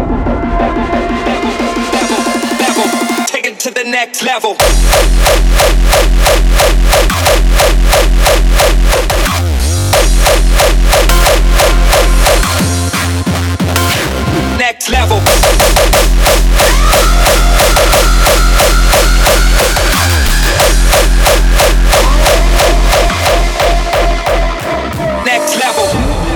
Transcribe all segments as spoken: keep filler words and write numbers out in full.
Take it to the next level. Next level. Next level.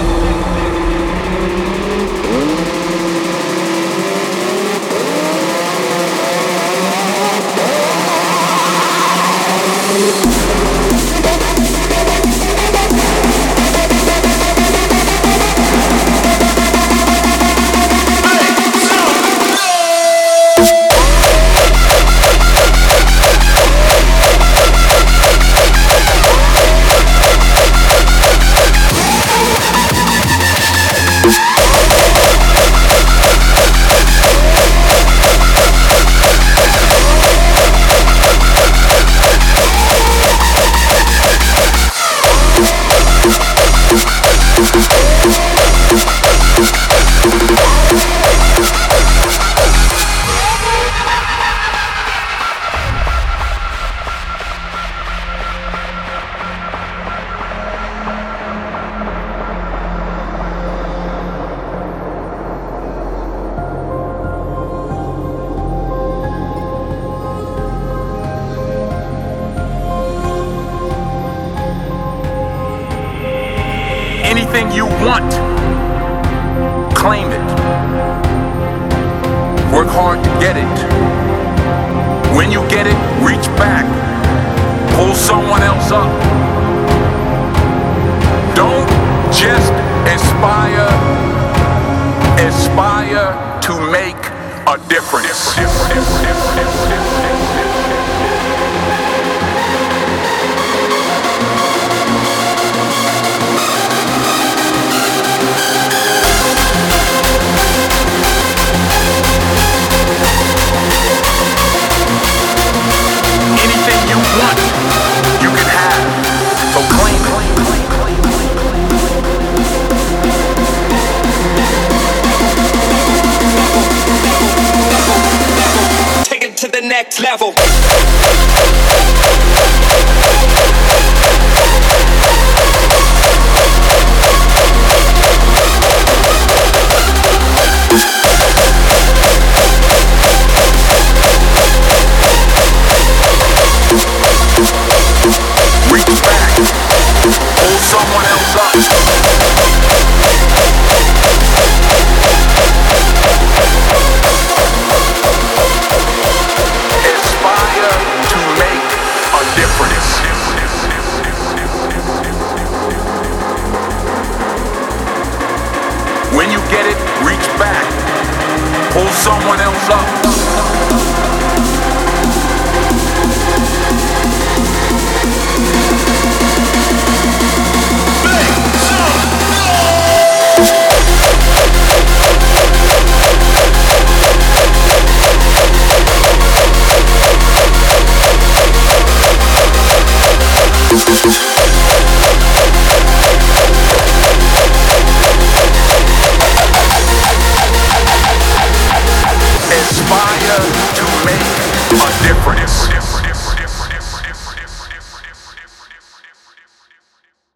Anything you want, claim it. Work hard to get it. When you get it, reach back. Pull someone else up. Don't just aspire, aspire to make a difference. Anything you want, you can have. So claim it. Take it to the next level. Reach back, pull someone else up. Aspire to make a difference. When you get it, reach back, pull someone else up.